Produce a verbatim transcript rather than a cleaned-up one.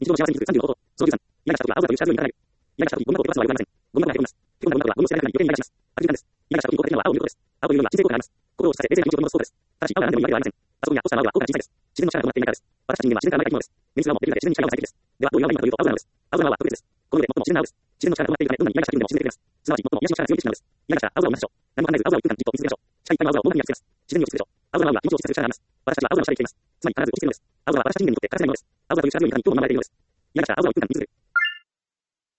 日常の幸せに気づくさんじゅうの方法。そのじゅうさん。イライラした時は青空という下地を見られる。イライラした時、ゴミ箱を飛ばすのは良くありません。ゴミ箱が減ります。基本なゴミ箱はゴミを捨てられないように余計にイライラします。悪循環です。イライラした時に効果的なのは青ということです。青というのは鎮静効果があります。心を落ち着かせ冷静な気持ちを戻す効果です。ただし青が何でもいいわけではありません。パソコンやポスターの青は効果が小さいです。自然の力が伴っていないからです。私たち人間は自然から生まれた生き物です。目にする青もできるだけ自然に近い青が最適です。では、どういう青がいいのかというと青空です。青空は特別です。この上で最も自然な青です。自然の力が伴っているため、どんなにイライラした気分でも沈めてくれます。すなわち、最も癒しの力が強い景色なのです。イライラしたら青空を見ましょう。何も考えず青空をいっぷんかんじっと見続けましょう。視界いっぱいの青空を大波に焼き付けます。自然に落ち着くでしょう。青空の青は気持ちを落ち着かせる力があります。私たちは青空の下で生きています。つまり必ず落ち着くのです。青空は私たち人間にとって欠かせないものです。青空という力強い中に今日も生まれているのです。イライラしたら青空をいっぷんかん見続ける。